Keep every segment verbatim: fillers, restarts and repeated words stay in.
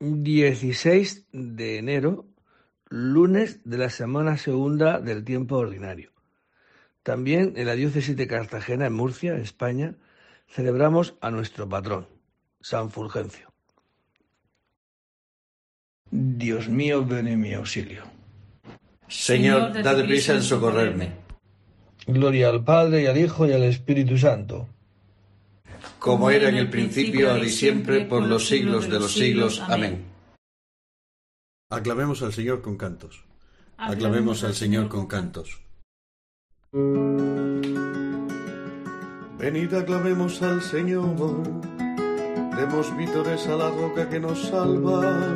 dieciséis de enero, lunes de la semana segunda del tiempo ordinario. También en la diócesis de Cartagena, en Murcia, España, celebramos a nuestro patrón, San Fulgencio. Dios mío, ven en mi auxilio. Señor, dad prisa en socorrerme. Gloria al Padre, y al Hijo, y al Espíritu Santo. Como era en el principio, ahora y siempre, por los siglos de los siglos. Amén. Aclamemos al Señor con cantos. Aclamemos al Señor con cantos. Venid, aclamemos al Señor. Demos vítores a la roca que nos salva.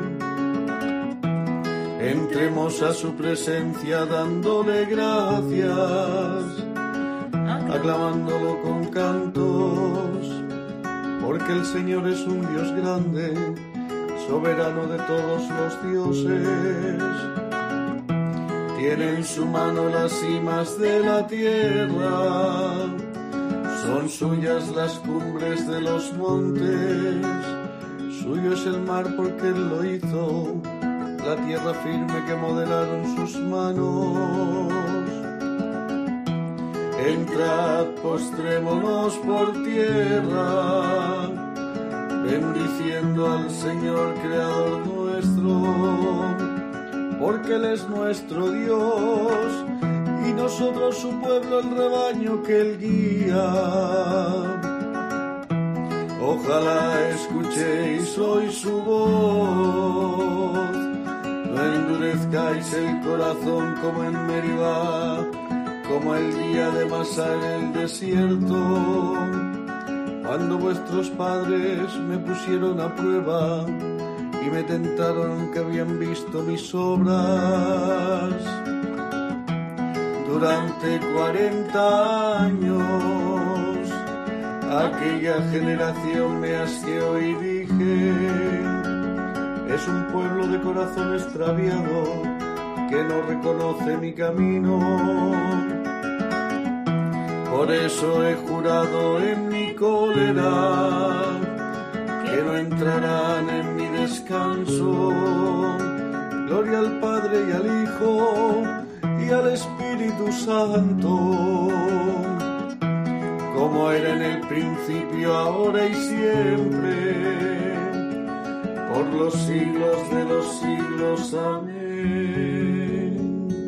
Entremos a su presencia dándole gracias, aclamándolo con cantos, porque el Señor es un Dios grande, soberano de todos los dioses. Tiene en su mano las cimas de la tierra, son suyas las cumbres de los montes, suyo es el mar porque Él lo hizo, la tierra firme que modelaron sus manos. Entrad, postrémonos por tierra, bendiciendo al Señor Creador nuestro, porque Él es nuestro Dios, y nosotros su pueblo, el rebaño que Él guía. Ojalá escuchéis hoy su voz, no endurezcáis el corazón como en Meribá, como el día de Masá en el desierto, cuando vuestros padres me pusieron a prueba y me tentaron que habían visto mis obras. Durante cuarenta años aquella generación me asqueó y dije: es un pueblo de corazón extraviado que no reconoce mi camino. Por eso he jurado en mi cólera que no entrarán en mi descanso. Gloria al Padre y al Hijo y al Espíritu Santo, como era en el principio, ahora y siempre, por los siglos de los siglos. Amén.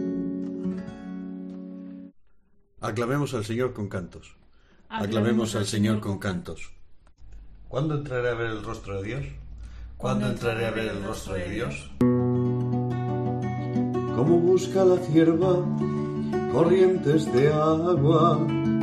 Aclamemos al Señor con cantos. Aclamemos al Señor con cantos. ¿Cuándo entraré a ver el rostro de Dios? ¿Cuándo entraré a ver el rostro de Dios? Como busca la cierva corrientes de agua,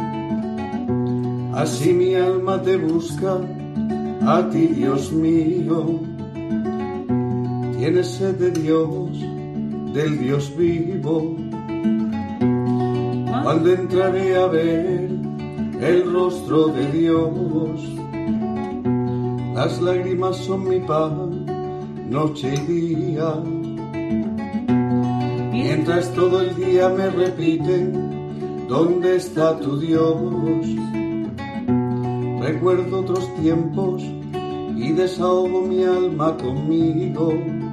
así mi alma te busca, a ti, Dios mío. Tienes sed de Dios, del Dios vivo. ¿Cuándo entraré a ver el rostro de Dios? Las lágrimas son mi pan, noche y día. Mientras todo el día me repiten: ¿dónde está tu Dios? Recuerdo otros tiempos y desahogo mi alma conmigo.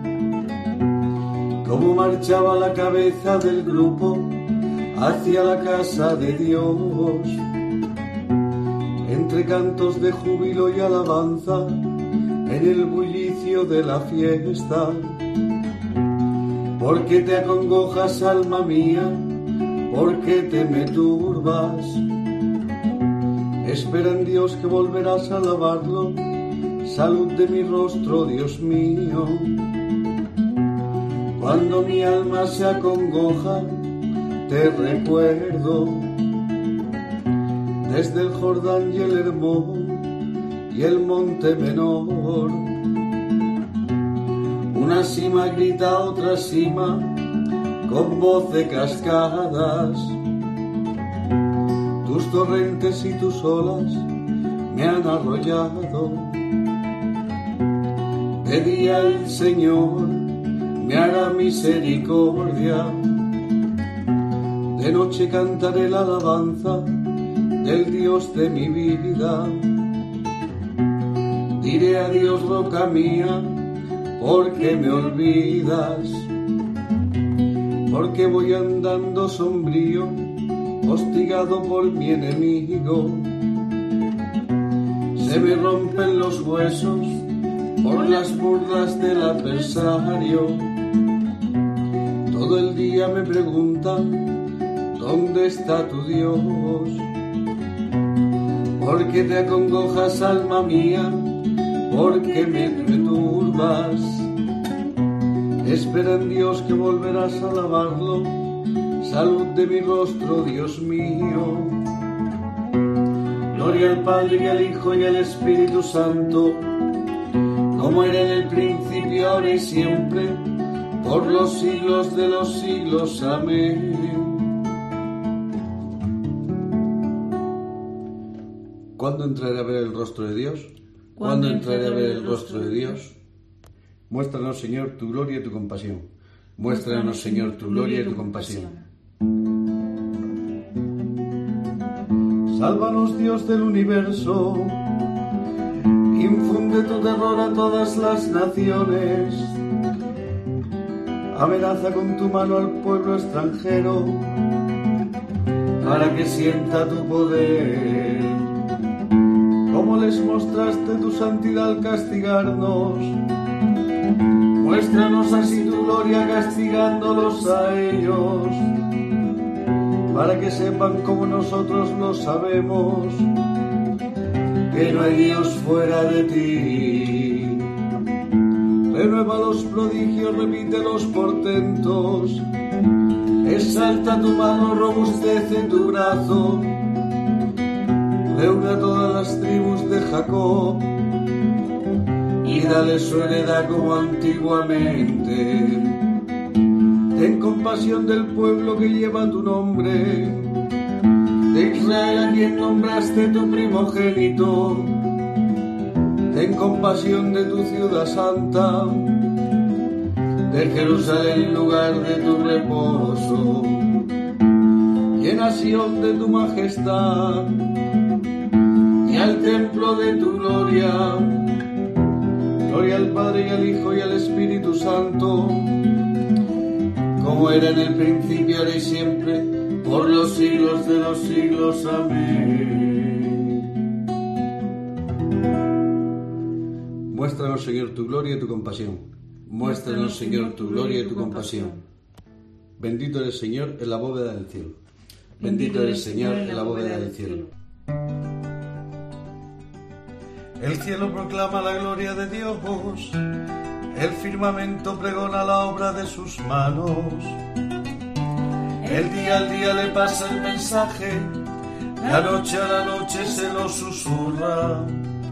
Cómo marchaba la cabeza del grupo hacia la casa de Dios, entre cantos de júbilo y alabanza, en el bullicio de la fiesta. ¿Por qué te acongojas, alma mía? ¿Por qué te me turbas? Espera en Dios que volverás a alabarlo. Salud de mi rostro, Dios mío. Cuando mi alma se acongoja, te recuerdo. Desde el Jordán y el Hermón y el monte menor, una cima grita a otra cima con voz de cascadas. Tus torrentes y tus olas me han arrollado. De día el Señor me hará misericordia, de noche cantaré la alabanza del Dios de mi vida. Diré a Dios, roca mía, ¿por qué me olvidas? Porque voy andando sombrío, hostigado por mi enemigo. Se me rompen los huesos por las burlas del adversario. Todo el día me preguntan, ¿dónde está tu Dios? ¿Por qué te acongojas, alma mía? ¿Por qué me perturbas? Espera en Dios que volverás a alabarlo. Salud de mi rostro, Dios mío. Gloria al Padre y al Hijo y al Espíritu Santo, como era en el principio, ahora y siempre, por los siglos de los siglos. Amén. ¿Cuándo entraré a ver el rostro de Dios? ¿Cuándo entraré a ver el rostro de Dios? Muéstranos, Señor, tu gloria y tu compasión. Muéstranos, Señor, tu gloria y tu compasión. Sálvanos, Dios del universo. Infunde tu terror a todas las naciones. Amenaza con tu mano al pueblo extranjero, para que sienta tu poder. Como les mostraste tu santidad al castigarnos, muéstranos así tu gloria castigándolos a ellos, para que sepan como nosotros lo sabemos, que no hay Dios fuera de ti. Renueva los prodigios, repite los portentos, exalta tu mano, robustece tu brazo. Reúne a todas las tribus de Jacob y dale su heredad como antiguamente. Ten compasión del pueblo que lleva tu nombre, de Israel a quien nombraste tu primogénito. Ten compasión de tu ciudad santa, de Jerusalén, lugar de tu reposo. Llena Sión de tu majestad y al templo de tu gloria. Gloria al Padre y al Hijo y al Espíritu Santo, como era en el principio, ahora y siempre, por los siglos de los siglos. Amén. Muéstranos, Señor, tu gloria y tu compasión. Muéstranos, Señor, tu gloria y tu compasión. Bendito eres, Señor, en la bóveda del cielo. Bendito eres, Señor, en la bóveda del cielo. El cielo proclama la gloria de Dios, el firmamento pregona la obra de sus manos. El día al día le pasa el mensaje, la noche a la noche se lo susurra.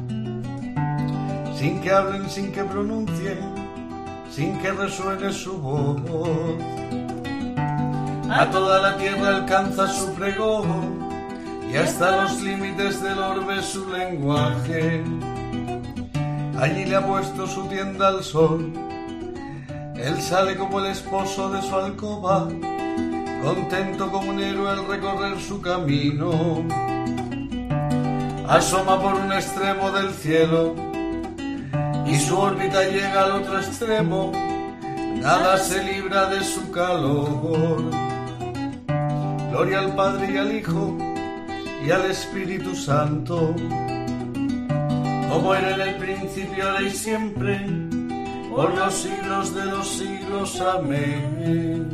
Sin que hablen, sin que pronuncien, sin que resuene su voz. A toda la tierra alcanza su pregón, y hasta los límites del orbe su lenguaje. Allí le ha puesto su tienda al sol, él sale como el esposo de su alcoba, contento como un héroe al recorrer su camino. Asoma por un extremo del cielo, y su órbita llega al otro extremo, nada se libra de su calor. Gloria al Padre y al Hijo y al Espíritu Santo, como era en el principio, ahora y siempre, por los siglos de los siglos. Amén.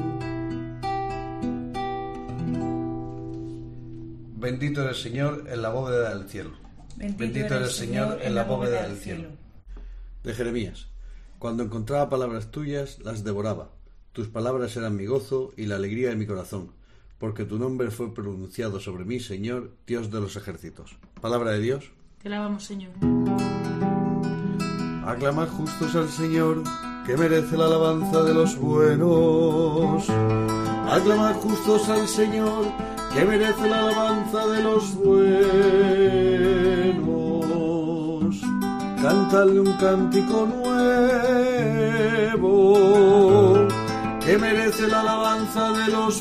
Bendito eres, Señor, en la bóveda del cielo. Bendito, Bendito eres, Señor, en la bóveda del cielo. De Jeremías. Cuando encontraba palabras tuyas, las devoraba. Tus palabras eran mi gozo y la alegría de mi corazón, porque tu nombre fue pronunciado sobre mí, Señor, Dios de los ejércitos. Palabra de Dios. Te alabamos, Señor. Aclamad justos al Señor, que merece la alabanza de los buenos. Aclamad justos al Señor, que merece la alabanza de los buenos. Cántale un cántico nuevo, que merece la alabanza de los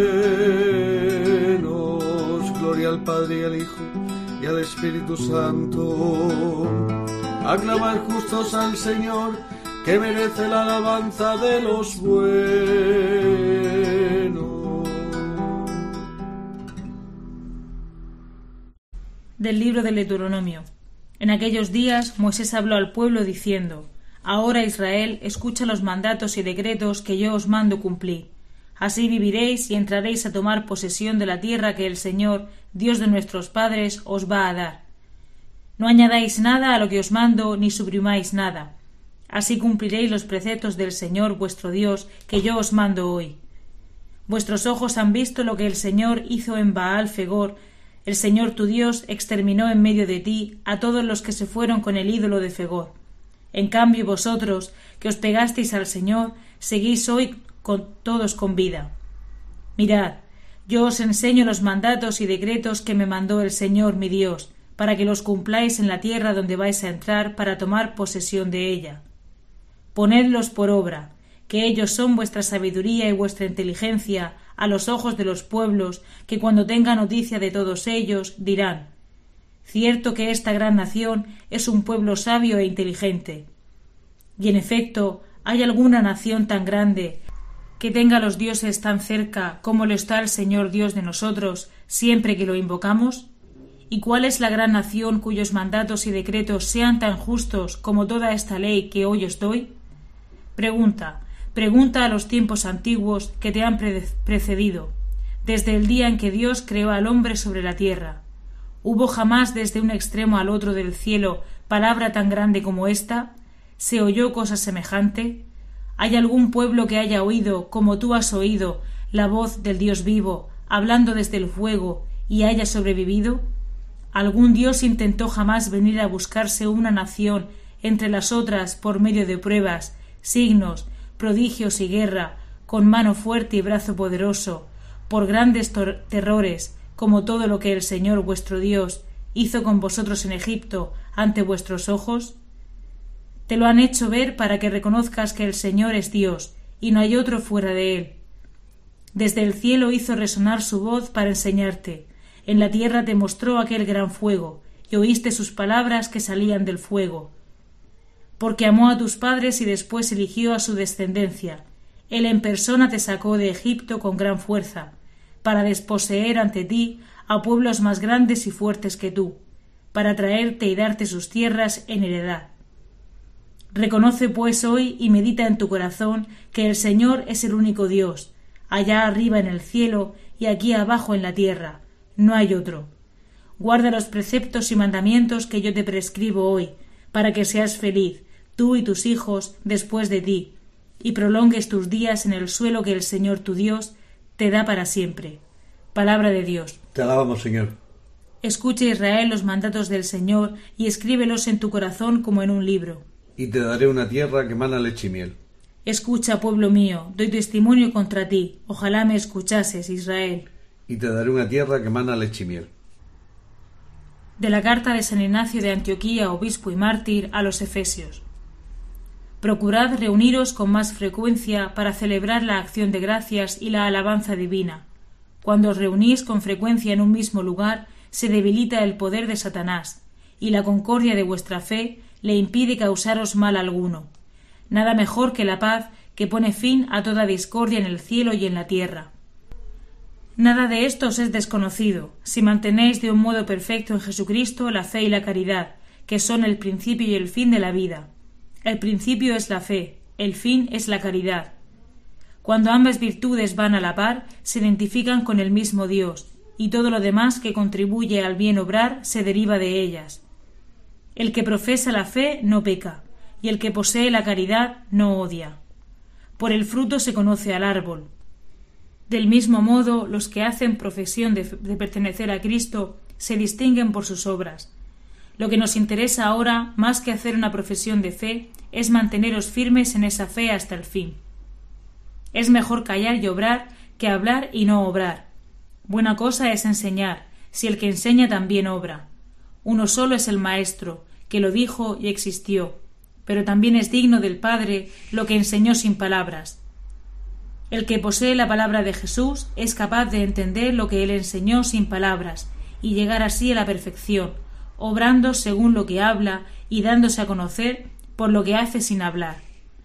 buenos. Gloria al Padre y al Hijo y al Espíritu Santo. Aclamad justos al Señor, que merece la alabanza de los buenos. Del libro del Deuteronomio. En aquellos días Moisés habló al pueblo diciendo: Ahora, Israel, escucha los mandatos y decretos que yo os mando cumplir. Así viviréis y entraréis a tomar posesión de la tierra que el Señor, Dios de nuestros padres, os va a dar. No añadáis nada a lo que os mando, ni suprimáis nada. Así cumpliréis los preceptos del Señor vuestro Dios, que yo os mando hoy. Vuestros ojos han visto lo que el Señor hizo en Baal Fegor. El Señor tu Dios exterminó en medio de ti a todos los que se fueron con el ídolo de Fegor. En cambio vosotros, que os pegasteis al Señor, seguís hoy con todos con vida. Mirad, yo os enseño los mandatos y decretos que me mandó el Señor mi Dios, para que los cumpláis en la tierra donde vais a entrar para tomar posesión de ella. Ponedlos por obra, que ellos son vuestra sabiduría y vuestra inteligencia a los ojos de los pueblos, que cuando tengan noticia de todos ellos dirán: Cierto que esta gran nación es un pueblo sabio e inteligente. Y en efecto, ¿hay alguna nación tan grande que tenga a los dioses tan cerca como lo está el Señor Dios de nosotros, siempre que lo invocamos? ¿Y cuál es la gran nación cuyos mandatos y decretos sean tan justos como toda esta ley que hoy os doy? Pregunta, pregunta a los tiempos antiguos que te han precedido, desde el día en que Dios creó al hombre sobre la tierra. ¿Hubo jamás desde un extremo al otro del cielo palabra tan grande como esta? ¿Se oyó cosa semejante? ¿Hay algún pueblo que haya oído, como tú has oído, la voz del Dios vivo, hablando desde el fuego, y haya sobrevivido? ¿Algún Dios intentó jamás venir a buscarse una nación entre las otras por medio de pruebas, signos, prodigios y guerra, con mano fuerte y brazo poderoso, por grandes terrores, como todo lo que el Señor vuestro Dios hizo con vosotros en Egipto ante vuestros ojos? Te lo han hecho ver para que reconozcas que el Señor es Dios, y no hay otro fuera de él. Desde el cielo hizo resonar su voz para enseñarte. En la tierra te mostró aquel gran fuego, y oíste sus palabras que salían del fuego. Porque amó a tus padres y después eligió a su descendencia. Él en persona te sacó de Egipto con gran fuerza, para desposeer ante ti a pueblos más grandes y fuertes que tú, para traerte y darte sus tierras en heredad. Reconoce pues hoy y medita en tu corazón que el Señor es el único Dios, allá arriba en el cielo y aquí abajo en la tierra, no hay otro. Guarda los preceptos y mandamientos que yo te prescribo hoy, para que seas feliz, tú y tus hijos después de ti, y prolongues tus días en el suelo que el Señor tu Dios te da para siempre. Palabra de Dios. Te alabamos, Señor. Escucha, Israel, los mandatos del Señor y escríbelos en tu corazón como en un libro. Y te daré una tierra que mana leche y miel. Escucha, pueblo mío, doy testimonio contra ti. Ojalá me escuchases, Israel. Y te daré una tierra que mana leche y miel. De la carta de San Ignacio de Antioquía, obispo y mártir, a los Efesios. Procurad reuniros con más frecuencia para celebrar la acción de gracias y la alabanza divina. Cuando os reunís con frecuencia en un mismo lugar, se debilita el poder de Satanás, y la concordia de vuestra fe le impide causaros mal alguno. Nada mejor que la paz, que pone fin a toda discordia en el cielo y en la tierra. Nada de esto os es desconocido, si mantenéis de un modo perfecto en Jesucristo la fe y la caridad, que son el principio y el fin de la vida. El principio es la fe, el fin es la caridad. Cuando ambas virtudes van a la par, se identifican con el mismo Dios, y todo lo demás que contribuye al bien obrar se deriva de ellas. El que profesa la fe no peca, y el que posee la caridad no odia. Por el fruto se conoce al árbol. Del mismo modo, los que hacen profesión de, de pertenecer a Cristo se distinguen por sus obras. Lo que nos interesa ahora, más que hacer una profesión de fe, es manteneros firmes en esa fe hasta el fin. Es mejor callar y obrar que hablar y no obrar. Buena cosa es enseñar, si el que enseña también obra. Uno solo es el Maestro, que lo dijo y existió, pero también es digno del Padre lo que enseñó sin palabras. El que posee la palabra de Jesús es capaz de entender lo que él enseñó sin palabras y llegar así a la perfección, obrando según lo que habla y dándose a conocer por lo que hace sin hablar.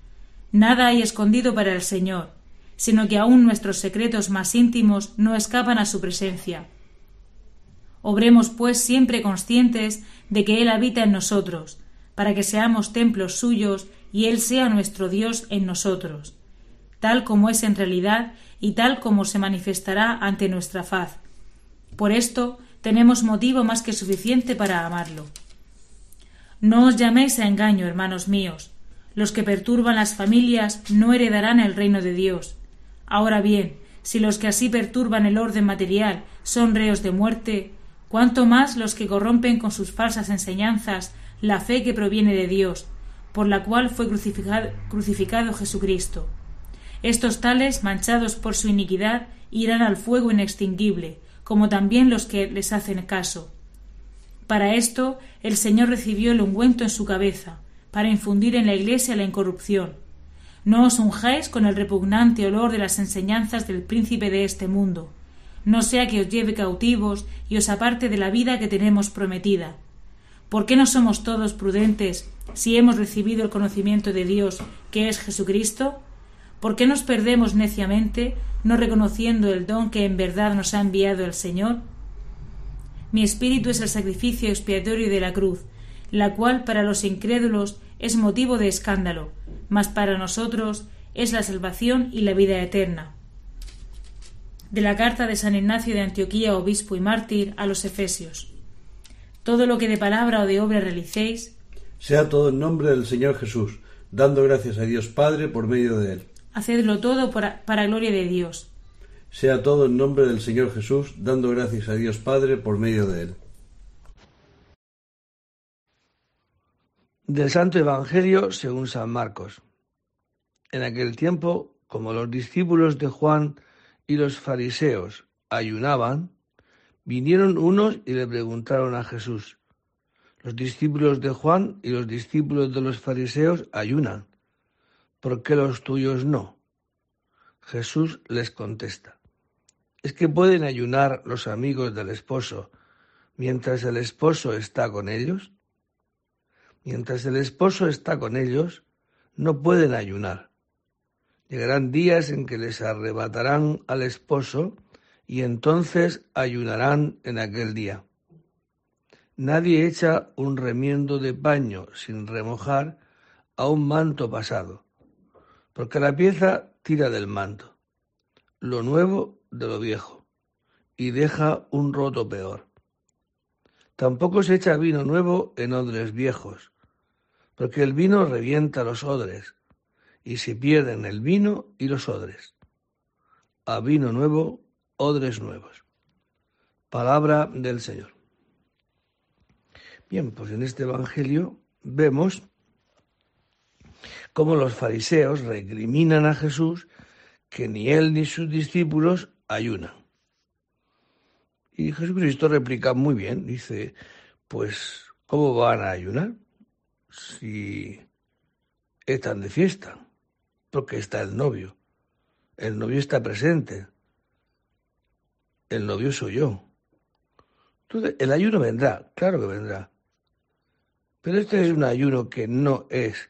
Nada hay escondido para el Señor, sino que aún nuestros secretos más íntimos no escapan a su presencia. Obremos, pues, siempre conscientes de que Él habita en nosotros, para que seamos templos suyos y Él sea nuestro Dios en nosotros, tal como es en realidad y tal como se manifestará ante nuestra faz. Por esto tenemos motivo más que suficiente para amarlo. No os llaméis a engaño, hermanos míos. Los que perturban las familias no heredarán el reino de Dios. Ahora bien, si los que así perturban el orden material son reos de muerte, cuánto más los que corrompen con sus falsas enseñanzas la fe que proviene de Dios, por la cual fue crucificado, crucificado Jesucristo. Estos tales, manchados por su iniquidad, irán al fuego inextinguible, como también los que les hacen caso. Para esto el Señor recibió el ungüento en su cabeza, para infundir en la Iglesia la incorrupción. No os unjáis con el repugnante olor de las enseñanzas del príncipe de este mundo, no sea que os lleve cautivos y os aparte de la vida que tenemos prometida. ¿Por qué no somos todos prudentes si hemos recibido el conocimiento de Dios, que es Jesucristo? ¿Por qué nos perdemos neciamente, no reconociendo el don que en verdad nos ha enviado el Señor? Mi espíritu es el sacrificio expiatorio de la cruz, la cual para los incrédulos es motivo de escándalo, mas para nosotros es la salvación y la vida eterna. De la carta de San Ignacio de Antioquía, obispo y mártir, a los Efesios. Todo lo que de palabra o de obra realicéis, sea todo en nombre del Señor Jesús, dando gracias a Dios Padre por medio de Él. Hacedlo todo para, para gloria de Dios. Sea todo en nombre del Señor Jesús, dando gracias a Dios Padre por medio de Él. Del Santo Evangelio según San Marcos. En aquel tiempo, como los discípulos de Juan y los fariseos ayunaban, vinieron unos y le preguntaron a Jesús: los discípulos de Juan y los discípulos de los fariseos ayunan, ¿por qué los tuyos no? Jesús les contesta: ¿es que pueden ayunar los amigos del esposo mientras el esposo está con ellos? Mientras el esposo está con ellos, no pueden ayunar. Llegarán días en que les arrebatarán al esposo y entonces ayunarán en aquel día. Nadie echa un remiendo de paño sin remojar a un manto pasado, porque la pieza tira del manto, lo nuevo de lo viejo, y deja un roto peor. Tampoco se echa vino nuevo en odres viejos, porque el vino revienta los odres, y se pierden el vino y los odres. A vino nuevo, odres nuevos. Palabra del Señor. Bien, pues en este Evangelio vemos cómo los fariseos recriminan a Jesús que ni él ni sus discípulos ayunan. Y Jesucristo replica muy bien, dice, pues, ¿cómo van a ayunar si están de fiesta? Porque está el novio. El novio está presente. El novio soy yo. Entonces, el ayuno vendrá, claro que vendrá. Pero este es un ayuno que no es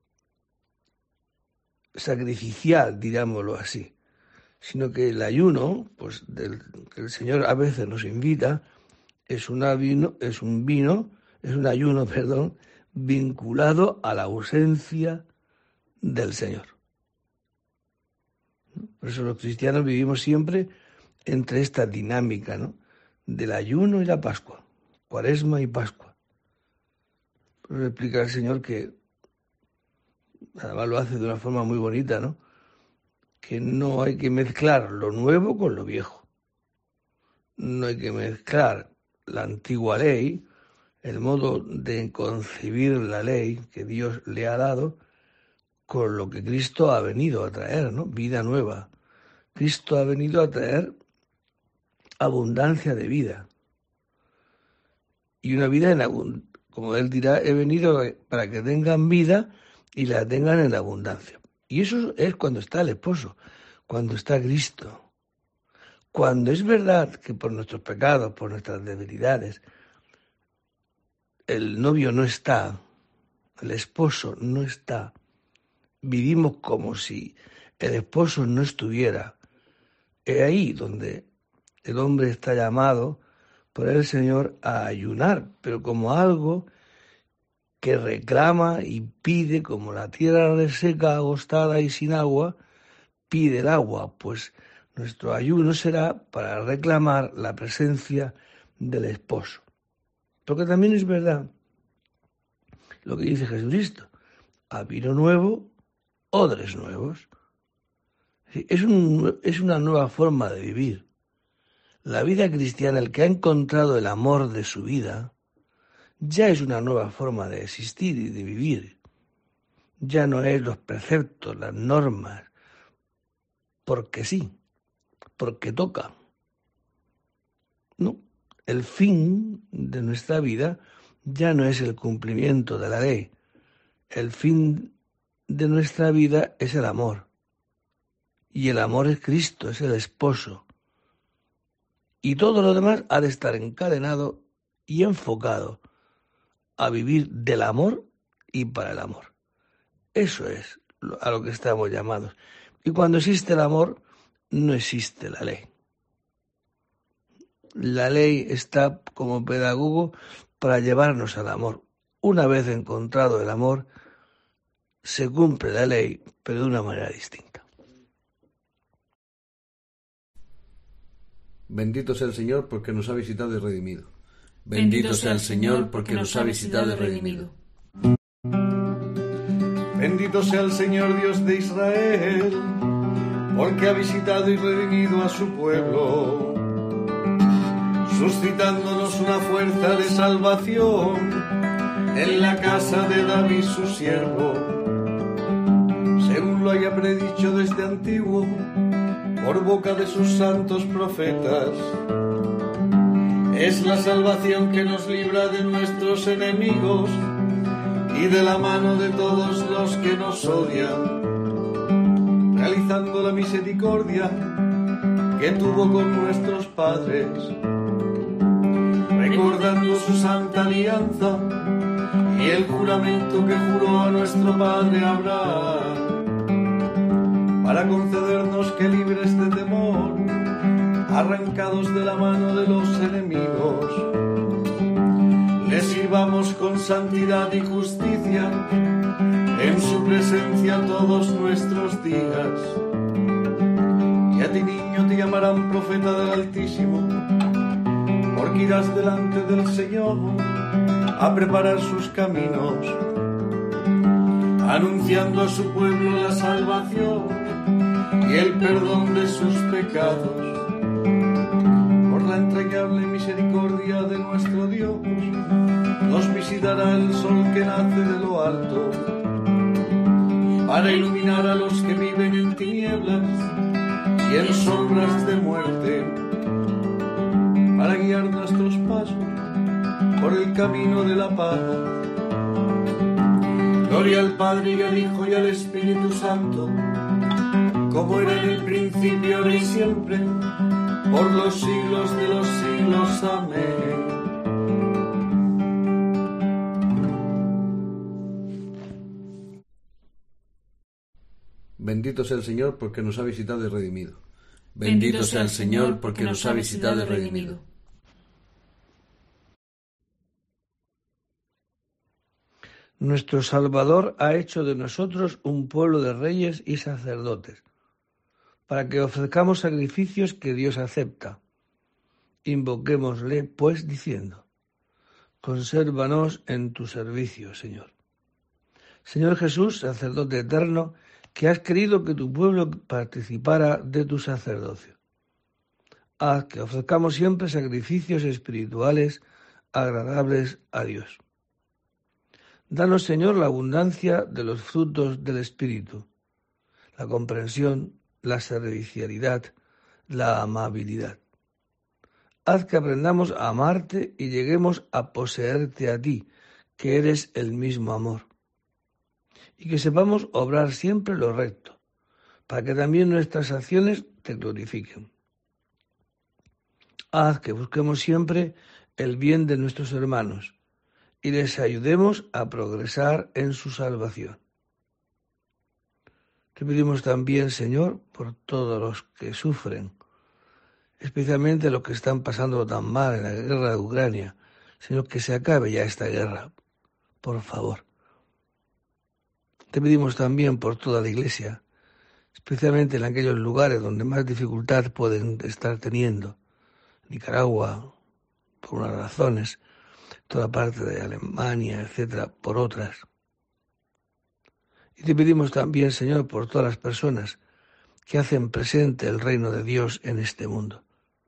sacrificial, digámoslo así, sino que el ayuno, pues del que el Señor a veces nos invita, es un vino, es un vino, es un ayuno, perdón, vinculado a la ausencia del Señor. Por eso los cristianos vivimos siempre entre esta dinámica, ¿no?, del ayuno y la Pascua, Cuaresma y Pascua. Pero explica el Señor que, además lo hace de una forma muy bonita, ¿no?, que no hay que mezclar lo nuevo con lo viejo. No hay que mezclar la antigua ley, el modo de concebir la ley que Dios le ha dado, con lo que Cristo ha venido a traer, ¿no? Vida nueva. Cristo ha venido a traer abundancia de vida. Y una vida en abundancia. Como él dirá, he venido para que tengan vida y la tengan en abundancia. Y eso es cuando está el esposo, cuando está Cristo. Cuando es verdad que por nuestros pecados, por nuestras debilidades, el novio no está, el esposo no está, vivimos como si el esposo no estuviera. Es ahí donde el hombre está llamado por el Señor a ayunar, pero como algo que reclama y pide, como la tierra reseca, agostada y sin agua, pide el agua, pues nuestro ayuno será para reclamar la presencia del esposo. Porque también es verdad lo que dice Jesucristo: a vino nuevo, odres nuevos. Es, un, es una nueva forma de vivir. La vida cristiana, el que ha encontrado el amor de su vida, ya es una nueva forma de existir y de vivir. Ya no es los preceptos, las normas, porque sí, porque toca. No, el fin de nuestra vida ya no es el cumplimiento de la ley. El fin de nuestra vida es el amor. Y el amor es Cristo, es el esposo. Y todo lo demás ha de estar encadenado y enfocado a vivir del amor y para el amor. Eso es a lo que estamos llamados. Y cuando existe el amor, no existe la ley. La ley está como pedagogo para llevarnos al amor. Una vez encontrado el amor, se cumple la ley, pero de una manera distinta. Bendito sea el Señor porque nos ha visitado y redimido. Bendito sea el Señor porque nos ha visitado y redimido. Bendito sea el Señor Dios de Israel, porque ha visitado y redimido a su pueblo, suscitándonos una fuerza de salvación en la casa de David su siervo, según lo haya predicho desde antiguo por boca de sus santos profetas. Es la salvación que nos libra de nuestros enemigos y de la mano de todos los que nos odian, realizando la misericordia que tuvo con nuestros padres, recordando su santa alianza y el juramento que juró a nuestro padre Abraham, para concedernos que libres de temor, arrancados de la mano de los enemigos, le sirvamos con santidad y justicia en su presencia todos nuestros días. Y a ti, niño, te llamarán profeta del Altísimo, porque irás delante del Señor a preparar sus caminos, anunciando a su pueblo la salvación y el perdón de sus pecados. Por la entrañable misericordia de nuestro Dios, nos visitará el sol que nace de lo alto, para iluminar a los que viven en tinieblas y en sombras de muerte, para guiar nuestros pasos por el camino de la paz. Gloria al Padre y al Hijo y al Espíritu Santo, como era en el principio, ahora y siempre, por los siglos de los siglos. Amén. Bendito sea el Señor porque nos ha visitado y redimido. Bendito sea el Señor porque nos ha visitado y redimido. Nuestro Salvador ha hecho de nosotros un pueblo de reyes y sacerdotes, para que ofrezcamos sacrificios que Dios acepta. Invoquémosle, pues, diciendo: consérvanos en tu servicio, Señor. Señor Jesús, sacerdote eterno, que has querido que tu pueblo participara de tu sacerdocio, haz que ofrezcamos siempre sacrificios espirituales agradables a Dios. Danos, Señor, la abundancia de los frutos del Espíritu, la comprensión, la servicialidad, la amabilidad. Haz que aprendamos a amarte y lleguemos a poseerte a ti, que eres el mismo amor. Y que sepamos obrar siempre lo recto, para que también nuestras acciones te glorifiquen. Haz que busquemos siempre el bien de nuestros hermanos y les ayudemos a progresar en su salvación. Te pedimos también, Señor, por todos los que sufren, especialmente los que están pasando tan mal en la guerra de Ucrania. Señor, que se acabe ya esta guerra, por favor. Te pedimos también por toda la Iglesia, especialmente en aquellos lugares donde más dificultad pueden estar teniendo. Nicaragua, por unas razones, toda parte de Alemania, etcétera, por otras. Y te pedimos también, Señor, por todas las personas que hacen presente el reino de Dios en este mundo.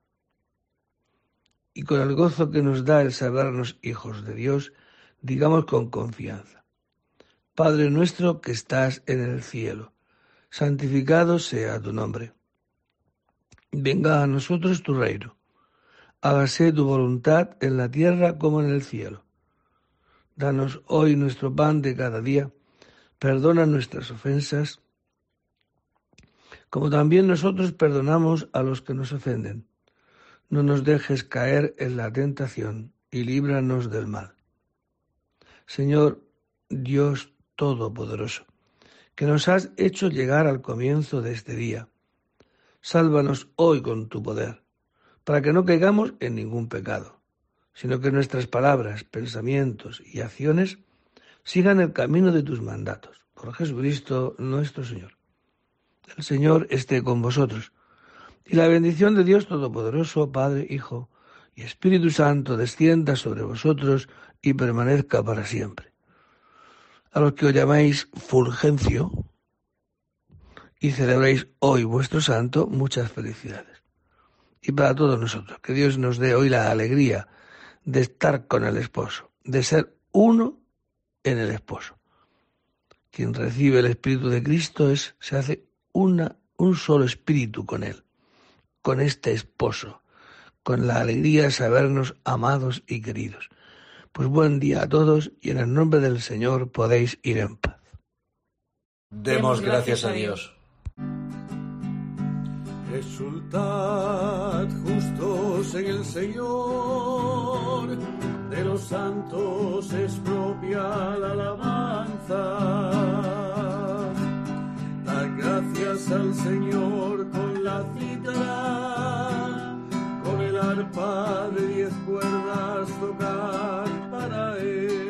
Y con el gozo que nos da el sabernos hijos de Dios, digamos con confianza: Padre nuestro que estás en el cielo, santificado sea tu nombre. Venga a nosotros tu reino. Hágase tu voluntad en la tierra como en el cielo. Danos hoy nuestro pan de cada día. Perdona nuestras ofensas, como también nosotros perdonamos a los que nos ofenden. No nos dejes caer en la tentación y líbranos del mal. Señor Dios Todopoderoso, que nos has hecho llegar al comienzo de este día, sálvanos hoy con tu poder, para que no caigamos en ningún pecado, sino que nuestras palabras, pensamientos y acciones sigan el camino de tus mandatos. Por Jesucristo nuestro Señor. El Señor esté con vosotros. Y la bendición de Dios Todopoderoso, Padre, Hijo y Espíritu Santo, descienda sobre vosotros y permanezca para siempre. A los que os llamáis Fulgencio y celebráis hoy vuestro santo, muchas felicidades. Y para todos nosotros, que Dios nos dé hoy la alegría de estar con el esposo, de ser uno en el esposo. Quien recibe el Espíritu de Cristo es, se hace una, un solo espíritu con él, con este esposo, con la alegría de sabernos amados y queridos. Pues buen día a todos y en el nombre del Señor podéis ir en paz. Demos gracias a Dios. Exultad justos en el Señor, de los santos es propia la alabanza. Dad gracias al Señor con la cítara, con el arpa de diez cuerdas tocar para Él.